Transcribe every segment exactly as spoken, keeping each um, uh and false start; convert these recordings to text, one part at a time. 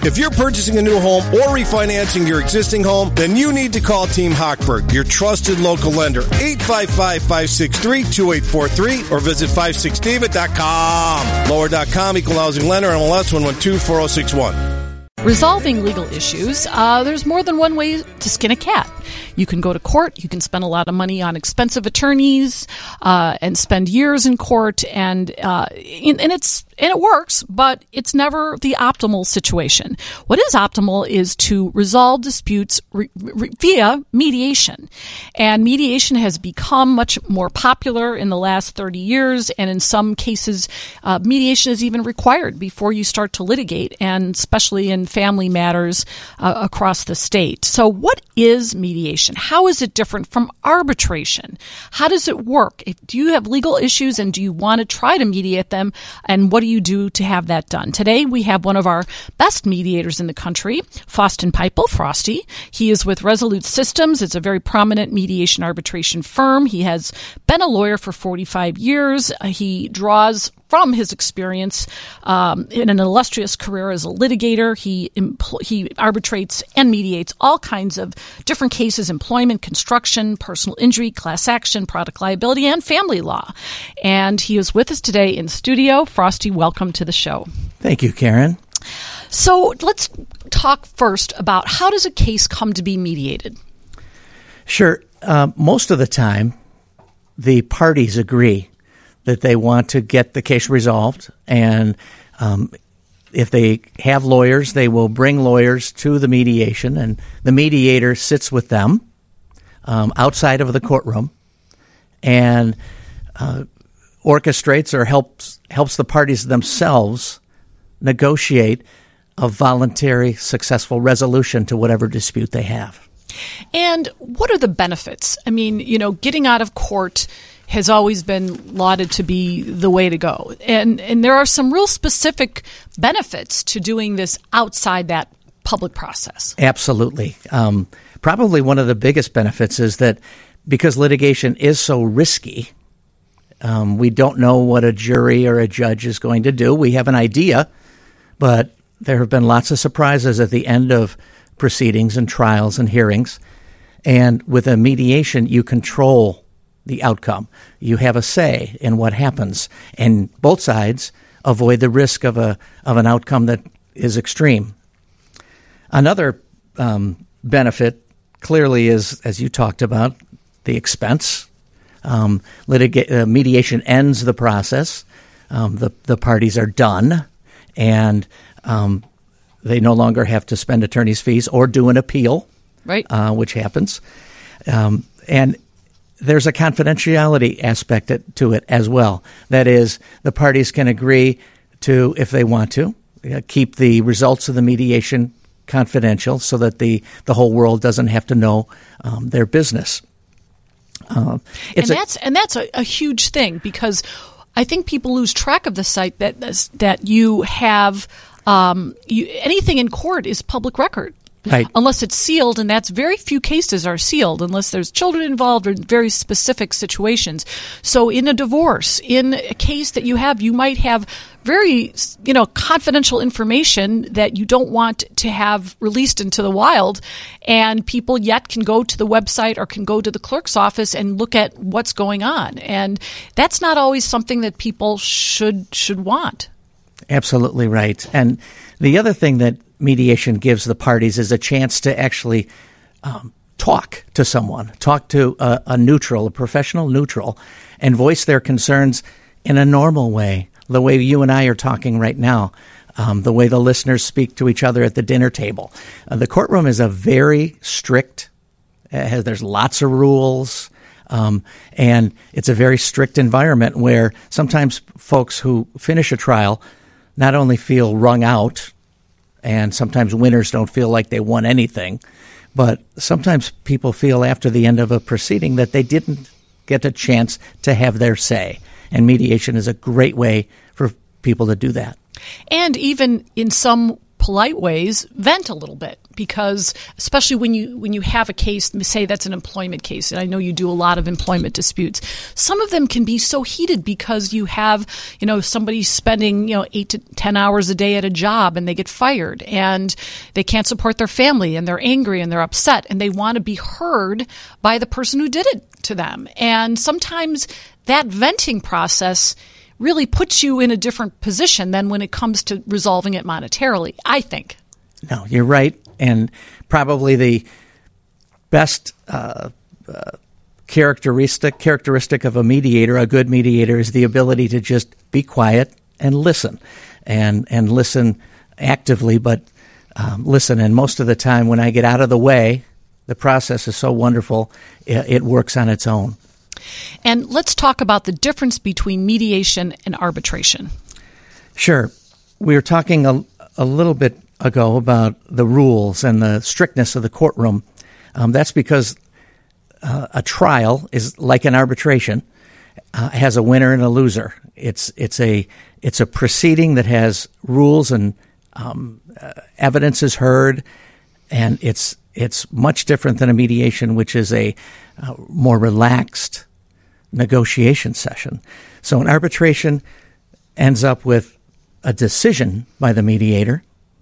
If you're purchasing a new home or refinancing your existing home, then you need to call Team Hochberg, your trusted local lender. eight five five, five six three, two eight four three or visit five six david dot com. Lower dot com, Equal Housing Lender, M L S one one two four zero six one. Resolving legal issues, uh, there's more than one way to skin a cat. You can go to court, you can spend a lot of money on expensive attorneys, uh, and spend years in court, and, uh, and it's, and it works, but it's never the optimal situation. What is optimal is to resolve disputes re- re- via mediation. And mediation has become much more popular in the last thirty years, and in some cases, uh, mediation is even required before you start to litigate, and especially in family matters uh, across the state. So what is mediation? How is it different from arbitration? How does it work? If, do you have legal issues and do you want to try to mediate them? And what do you do to have that done? Today, we have one of our best mediators in the country, Faustin Peiple, Frosty. He is with Resolute Systems. It's a very prominent mediation arbitration firm. He has been a lawyer for forty-five years. Uh, he draws from his experience um, in an illustrious career as a litigator. He empl- he arbitrates and mediates all kinds of different cases: employment, construction, personal injury, class action, product liability, and family law. And he is with us today in studio. Frosty, welcome to the show. Thank you, Karen. So let's talk first about how does a case come to be mediated? Sure. Uh, most of the time, the parties agree that they want to get the case resolved, and um, if they have lawyers, they will bring lawyers to the mediation, and the mediator sits with them um, outside of the courtroom and uh, orchestrates or helps helps the parties themselves negotiate a voluntary, successful resolution to whatever dispute they have. And what are the benefits? I mean, you know, getting out of court has always been lauded to be the way to go. And and there are some real specific benefits to doing this outside that public process. Absolutely. Um, probably one of the biggest benefits is that because litigation is so risky, um, we don't know what a jury or a judge is going to do. We have an idea, but there have been lots of surprises at the end of proceedings and trials and hearings. And with a mediation, you control the outcome. You have a say in what happens, and both sides avoid the risk of a of an outcome that is extreme. Another um, benefit clearly is, as you talked about, the expense. Um, litiga- uh, mediation ends the process. Um, the the parties are done, and um, they no longer have to spend attorney's fees or do an appeal, right? Uh, which happens, um, and there's a confidentiality aspect to it as well. That is, the parties can agree to, if they want to, uh, keep the results of the mediation confidential so that the, the whole world doesn't have to know um, their business. Uh, and that's and that's a, a huge thing, because I think people lose track of the site that that you have um, you, anything in court is public record. Right. Unless it's sealed, and that's very few cases are sealed unless there's children involved or in very specific situations. So in a divorce, in a case that you have, you might have very, you know, confidential information that you don't want to have released into the wild, and people yet can go to the website or can go to the clerk's office and look at what's going on. And that's not always something that people should should want. Absolutely right. And the other thing that mediation gives the parties is a chance to actually um, talk to someone, talk to a, a neutral, a professional neutral, and voice their concerns in a normal way, the way you and I are talking right now, um, the way the listeners speak to each other at the dinner table. Uh, the courtroom is a very strict, uh, has, there's lots of rules, um, and it's a very strict environment where sometimes folks who finish a trial not only feel wrung out, and sometimes winners don't feel like they won anything, but sometimes people feel after the end of a proceeding that they didn't get a chance to have their say. And mediation is a great way for people to do that. And even in some polite ways, vent a little bit. because especially when you when you have a case, say that's an employment case, and I know you do a lot of employment disputes, some of them can be so heated because you have, you know, somebody spending, you know, eight to ten hours a day at a job and they get fired and they can't support their family and they're angry and they're upset and they want to be heard by the person who did it to them. And sometimes that venting process really puts you in a different position than when it comes to resolving it monetarily, I think. No, you're right. And probably the best uh, uh, characteristic characteristic of a mediator, a good mediator, is the ability to just be quiet and listen, and and listen actively, but um, listen. And most of the time when I get out of the way, the process is so wonderful, it, it works on its own. And let's talk about the difference between mediation and arbitration. Sure. We were talking a, a little bit ago about the rules and the strictness of the courtroom. Um, that's because uh, a trial is like an arbitration, uh, has a winner and a loser. It's it's a it's a proceeding that has rules and um, uh, evidence is heard, and it's it's much different than a mediation, which is a uh, more relaxed negotiation session. So an arbitration ends up with a decision by the mediator.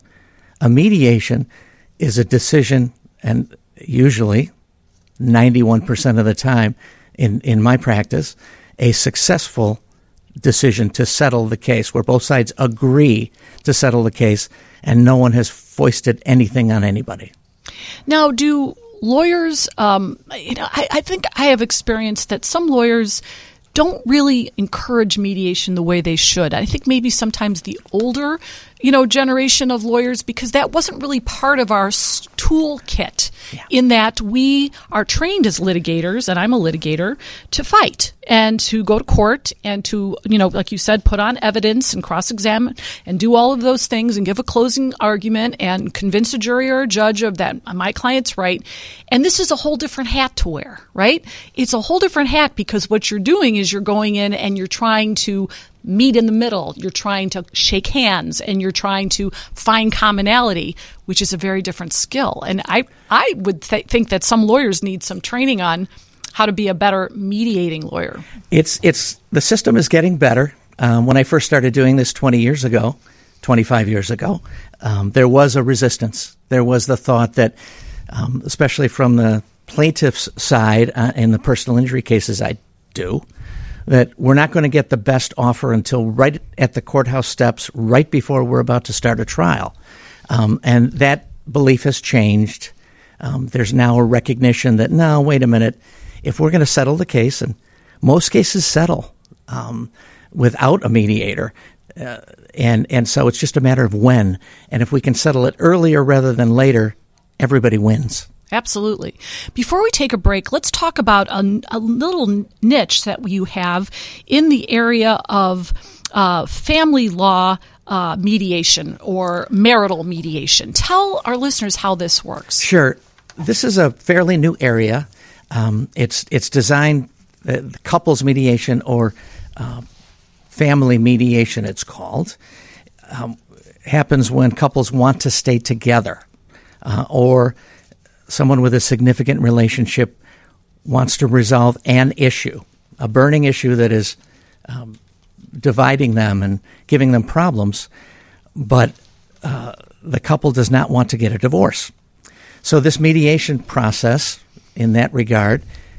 A mediation is a decision, and usually ninety-one percent of the time in, in my practice, a successful decision to settle the case where both sides agree to settle the case and no one has foisted anything on anybody. Now, do lawyers, um, you know, I, I think I have experienced that some lawyers don't really encourage mediation the way they should. I think maybe sometimes the older, you know, generation of lawyers, because that wasn't really part of our toolkit, yeah. in that we are trained as litigators, and I'm a litigator, to fight and to go to court and to, you know, like you said, put on evidence and cross-examine and do all of those things and give a closing argument and convince a jury or a judge of that my client's right. And this is a whole different hat to wear, right? It's a whole different hat because what you're doing is you're going in and you're trying to meet in the middle. You're trying to shake hands and you're trying to find commonality, which is a very different skill. And I, I would th- think that some lawyers need some training on how to be a better mediating lawyer. It's it's the system is getting better. Um, when I first started doing this twenty years ago, twenty-five years ago, um, there was a resistance. There was the thought that, um, especially from the plaintiff's side uh, in the personal injury cases I do, that we're not going to get the best offer until right at the courthouse steps, right before we're about to start a trial. Um, and that belief has changed. Um, there's now a recognition that, no, wait a minute, if we're going to settle the case, and most cases settle um, without a mediator, uh, and, and so it's just a matter of when. And if we can settle it earlier rather than later, everybody wins. Absolutely. Before we take a break, let's talk about a, a little niche that you have in the area of uh, family law uh, mediation or marital mediation. Tell our listeners how this works. Sure. This is a fairly new area. Um, it's it's designed, uh, couples mediation or uh, family mediation, it's called, um, happens when couples want to stay together uh, or someone with a significant relationship wants to resolve an issue, a burning issue that is um, dividing them and giving them problems, but uh, the couple does not want to get a divorce. So this mediation process, in that regard,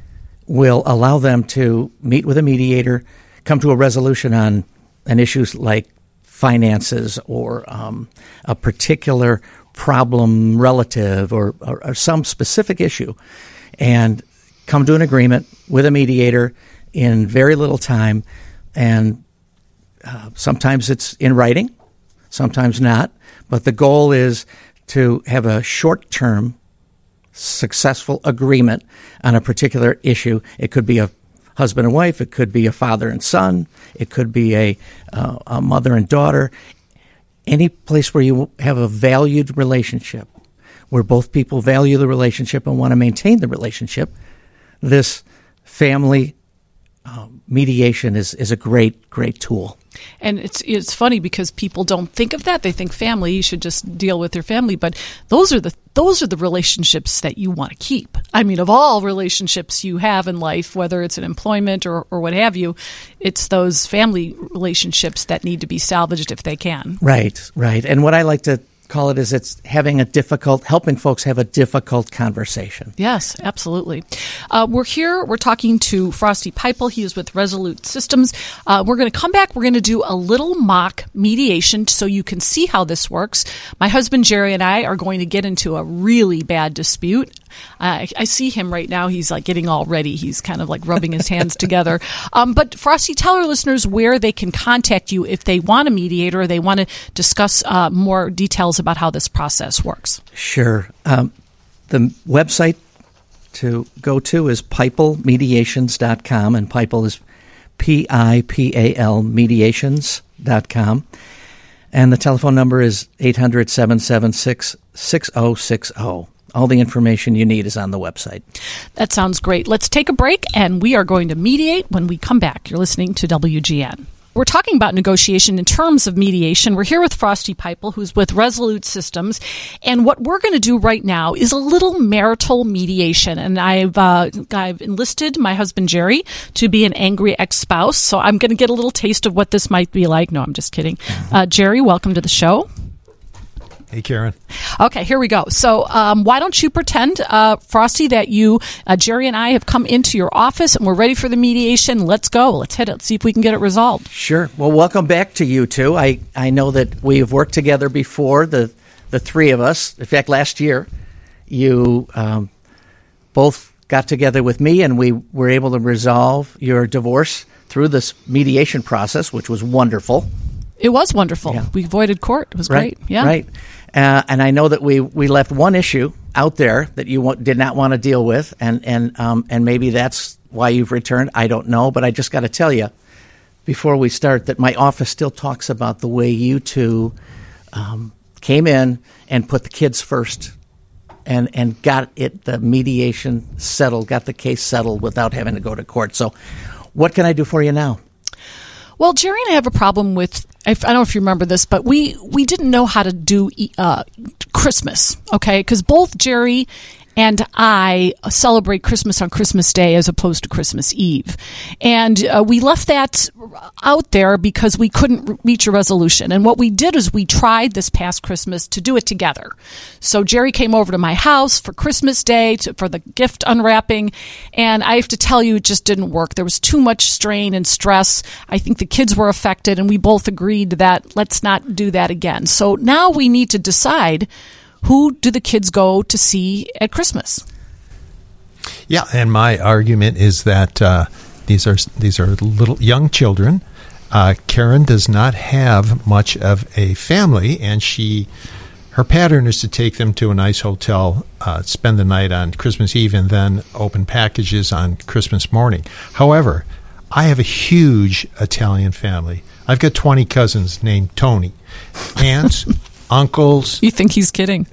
will allow them to meet with a mediator, come to a resolution on an issue like finances or um, a particular problem relative or, or, or some specific issue, and come to an agreement with a mediator in very little time. And uh, sometimes it's in writing, sometimes not. But the goal is to have a short-term successful agreement on a particular issue. It could be a husband and wife. It could be a father and son. It could be a, uh, a mother and daughter. Any place where you have a valued relationship, where both people value the relationship and want to maintain the relationship, this family uh, mediation is, is a great, great tool. And it's it's funny because people don't think of that. They think family, you should just deal with your family. But those are the those are the relationships that you want to keep. I mean, of all relationships you have in life, whether it's an employment or, or what have you, it's those family relationships that need to be salvaged if they can. Right, right. And what I like to call it is it's having a difficult, helping folks have a difficult conversation. Yes, absolutely. Uh, we're here, we're talking to Frosty Pipel. He is with Resolute Systems. Uh, we're going to come back, we're going to do a little mock mediation so you can see how this works. My husband Jerry and I are going to get into a really bad dispute. Uh, I, I see him right now. He's like getting all ready. He's kind of like rubbing his hands together. Um, but Frosty, tell our listeners where they can contact you if they want a mediator or they want to discuss uh, more details about how this process works. Sure. Um, the website to go to is pipel mediations dot com, and Pipel is P I P A L mediations dot com. And the telephone number is eight hundred, seven seven six, six oh six oh. All the information you need is on the website. That sounds great. Let's take a break, and we are going to mediate when we come back. You're listening to W G N. We're talking about negotiation in terms of mediation. We're here with Frosty Pipel, who's with Resolute Systems. And what we're going to do right now is a little marital mediation. And I've uh, I've enlisted my husband, Jerry, to be an angry ex-spouse. So I'm going to get a little taste of what this might be like. No, I'm just kidding. Uh, Jerry, welcome to the show. Hey, Karen. Okay, here we go. So um, why don't you pretend, uh, Frosty, that you, uh, Jerry and I have come into your office and we're ready for the mediation. Let's go. Let's hit it. Let's see if we can get it resolved. Sure. Well, welcome back to you two. I, I know that we have worked together before, the, the three of us. In fact, last year, you um, both got together with me and we were able to resolve your divorce through this mediation process, which was wonderful. It was wonderful. Yeah. We avoided court. It was right, great. Yeah. Right. Uh, and I know that we, we left one issue out there that you w- did not want to deal with, and and um, and maybe that's why you've returned. I don't know, but I just got to tell you before we start that my office still talks about the way you two um, came in and put the kids first, and and got it the mediation settled, got the case settled without having to go to court. So, what can I do for you now? Well, Jerry and I have a problem with, I don't know if you remember this, but we, we didn't know how to do uh, Christmas, okay? Because both Jerry and I celebrate Christmas on Christmas Day as opposed to Christmas Eve. And uh, we left that out there because we couldn't reach a resolution. And what we did is we tried this past Christmas to do it together. So Jerry came over to my house for Christmas Day to, for the gift unwrapping. And I have to tell you, it just didn't work. There was too much strain and stress. I think the kids were affected, and we both agreed that let's not do that again. So now we need to decide, who do the kids go to see at Christmas? Yeah, and my argument is that uh, these are these are little young children. Uh, Karen does not have much of a family, and she her pattern is to take them to a nice hotel, uh, spend the night on Christmas Eve, and then open packages on Christmas morning. However, I have a huge Italian family. I've got twenty cousins named Tony, aunts, uncles. You think he's kidding?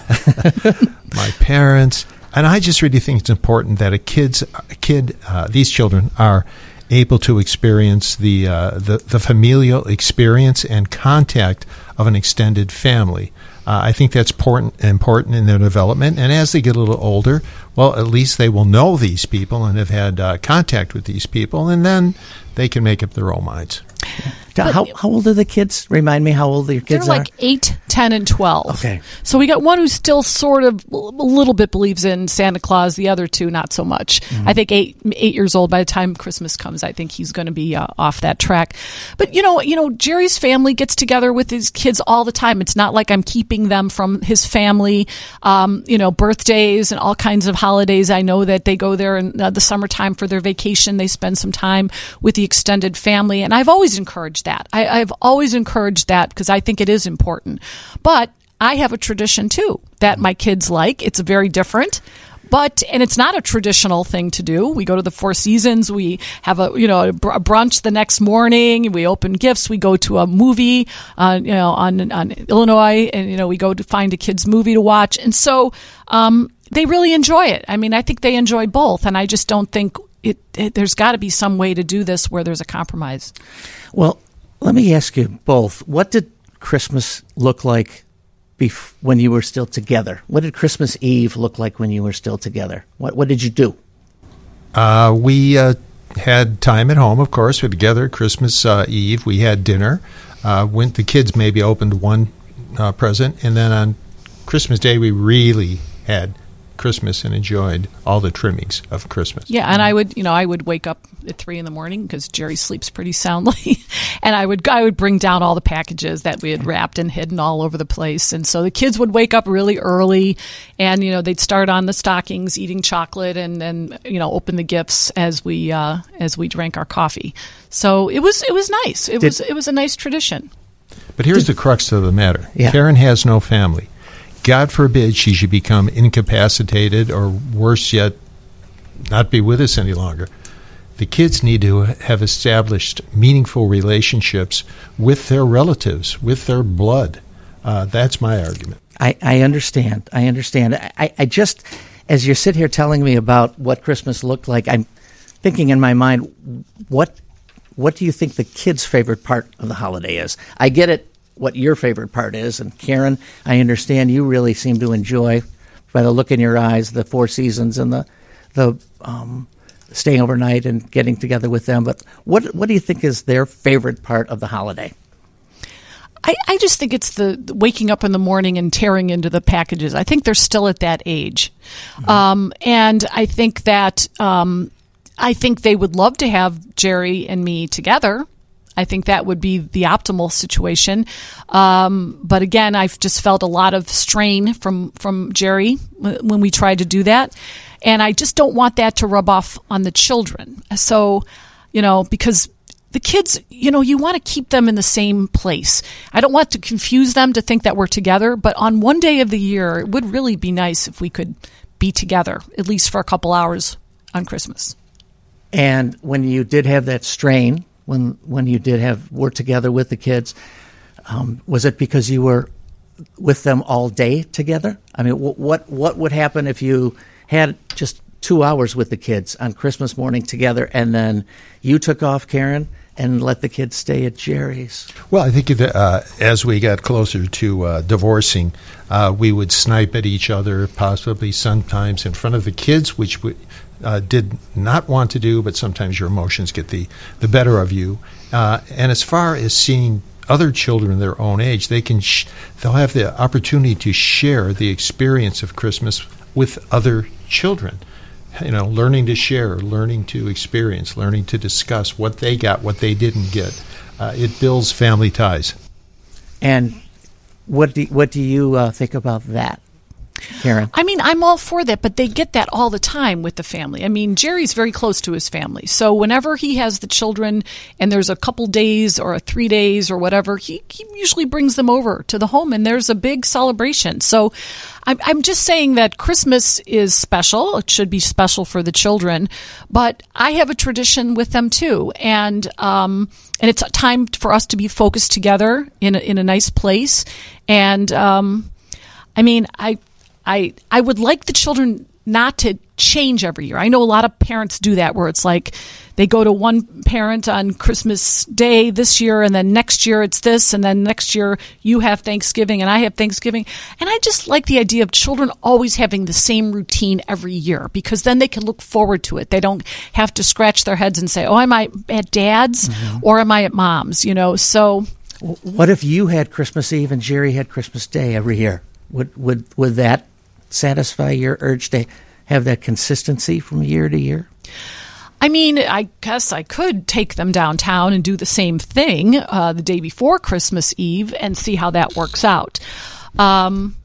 My parents. And I just really think it's important that a kid's a kid, uh, these children are able to experience the, uh, the the familial experience and contact of an extended family. Uh, I think that's important important in their development. And as they get a little older, well, at least they will know these people and have had uh, contact with these people, and then they can make up their own minds. But how how old are the kids? Remind me how old your kids they're are. They're like eight, ten, and twelve. Okay. So we got one who still sort of a little bit believes in Santa Claus. The other two, not so much. Mm-hmm. I think eight eight years old. By the time Christmas comes, I think he's going to be uh, off that track. But you know, you know, Jerry's family gets together with his kids all the time. It's not like I'm keeping them from his family. Um, you know, birthdays and all kinds of holidays. I know that they go there in uh, the summertime for their vacation. They spend some time with the extended family, and I've always encouraged that. I, I've always encouraged that because I think it is important. But I have a tradition too that my kids like. It's very different. But, and it's not a traditional thing to do. We go to the Four Seasons. We have a, you know, a brunch the next morning. We open gifts. We go to a movie, uh, you know, on, on Illinois, and, you know, we go to find a kid's movie to watch. And so, um, they really enjoy it. I mean, I think they enjoy both. And I just don't think it, it there's got to be some way to do this where there's a compromise. Well, Let me ask you both, what did Christmas look like bef- when you were still together? What did Christmas Eve look like when you were still together? What What did you do? Uh, we uh, had time at home, of course. We were together Christmas uh, Eve. We had dinner. Uh, went, the kids maybe opened one uh, present. And then on Christmas Day, we really had Christmas and enjoyed all the trimmings of Christmas. Yeah, and I would, you know, I would wake up at three in the morning because Jerry sleeps pretty soundly, and I would I would bring down all the packages that we had wrapped and hidden all over the place, and so the kids would wake up really early, and you know they'd start on the stockings, eating chocolate, and then you know open the gifts as we uh, as we drank our coffee. So it was it was nice. It Did, was it was a nice tradition. But here's Did, the crux of the matter: yeah. Karen has no family. God forbid she should become incapacitated or, worse yet, not be with us any longer. The kids need to have established meaningful relationships with their relatives, with their blood. Uh, that's my argument. I, I understand. I understand. I, I just, as you sit here telling me about what Christmas looked like, I'm thinking in my mind, what what do you think the kids' favorite part of the holiday is? I get it. What your favorite part is. And Karen, I understand you really seem to enjoy, by the look in your eyes, the Four Seasons and the the um, staying overnight and getting together with them. But what what do you think is their favorite part of the holiday? I, I just think it's the, the waking up in the morning and tearing into the packages. I think they're still at that age. Mm-hmm. Um, and I think that um, I think they would love to have Jerry and me together. I think that would be the optimal situation. Um, but again, I've just felt a lot of strain from, from Jerry when we tried to do that. And I just don't want that to rub off on the children. So, you know, because the kids, you know, you want to keep them in the same place. I don't want to confuse them to think that we're together, but on one day of the year, it would really be nice if we could be together, at least for a couple hours on Christmas. And when you did have that strain, When when you did have work together with the kids, um, was it because you were with them all day together? I mean, w- what what would happen if you had just two hours with the kids on Christmas morning together, and then you took off, Karen, and let the kids stay at Jerry's? Well, I think that, uh, as we got closer to uh, divorcing, uh, we would snipe at each other, possibly sometimes in front of the kids, which we Uh, did not want to do, but sometimes your emotions get the, the better of you. Uh, and as far as seeing other children their own age, they can sh- they'll have the opportunity to share the experience of Christmas with other children. You know, learning to share, learning to experience, learning to discuss what they got, what they didn't get. Uh, it builds family ties. And what do what do you uh, think about that, Karen? I mean, I'm all for that, but they get that all the time with the family. I mean, Jerry's very close to his family. So whenever he has the children and there's a couple days or a three days or whatever, he, he usually brings them over to the home and there's a big celebration. So I'm, I'm just saying that Christmas is special. It should be special for the children, but I have a tradition with them too. And, um, and it's a time for us to be focused together in a, in a nice place. And, um, I mean, I, I I would like the children not to change every year. I know a lot of parents do that where it's like they go to one parent on Christmas Day this year and then next year it's this and then next year you have Thanksgiving and I have Thanksgiving. And I just like the idea of children always having the same routine every year because then they can look forward to it. They don't have to scratch their heads and say, oh, am I at dad's mm-hmm. or am I at mom's? You know, so. What if you had Christmas Eve and Jerry had Christmas Day every year? Would would would that satisfy your urge to have that consistency from year to year? I mean, I guess I could take them downtown and do the same thing uh, the day before Christmas Eve and see how that works out. Um,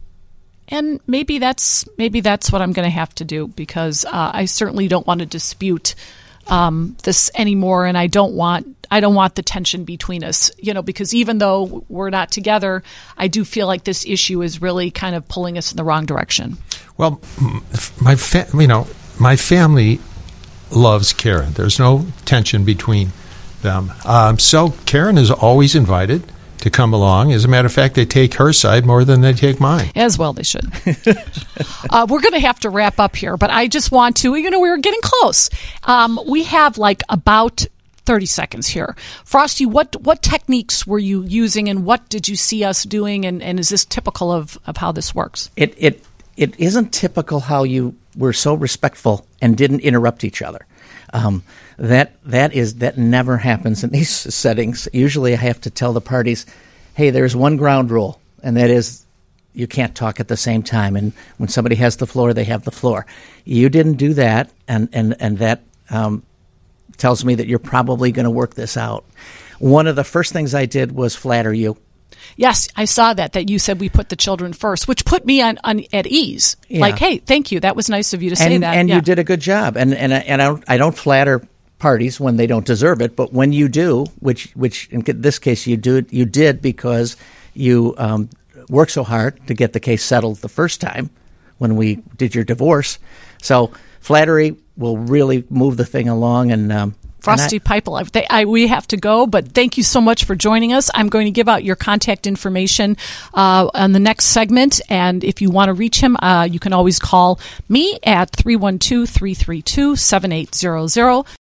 and maybe that's maybe that's what I'm going to have to do because uh, I certainly don't want to dispute um, this anymore, and I don't want I don't want the tension between us, you know, because even though we're not together, I do feel like this issue is really kind of pulling us in the wrong direction. Well, my fa- you know, my family loves Karen. There's no tension between them. Um, so Karen is always invited to come along. As a matter of fact, they take her side more than they take mine. As well they should. uh, we're going to have to wrap up here, but I just want to, you know, we were getting close. Um, we have like about thirty seconds here. Frosty, what what techniques were you using, and what did you see us doing, and, and is this typical of, of how this works? It it it isn't typical how you were so respectful and didn't interrupt each other. Um, that that is that never happens in these settings. Usually, I have to tell the parties, "Hey, there's one ground rule, and that is you can't talk at the same time. And when somebody has the floor, they have the floor." You didn't do that, and and and that um, tells me that you're probably going to work this out. One of the first things I did was flatter you. Yes, I saw that, that you said we put the children first, which put me on, on at ease. Yeah. Like, hey, thank you. That was nice of you to say and, that. And yeah. you did a good job. And and and I don't, I don't flatter parties when they don't deserve it, but when you do, which which in this case you do, you did because you um, worked so hard to get the case settled the first time when we did your divorce. So flattery will really move the thing along. And um, Frosty and I, Pipel, I, I, we have to go, but thank you so much for joining us. I'm going to give out your contact information uh, on the next segment, and if you want to reach him, uh, you can always call me at three one two, three three two, seven eight zero zero.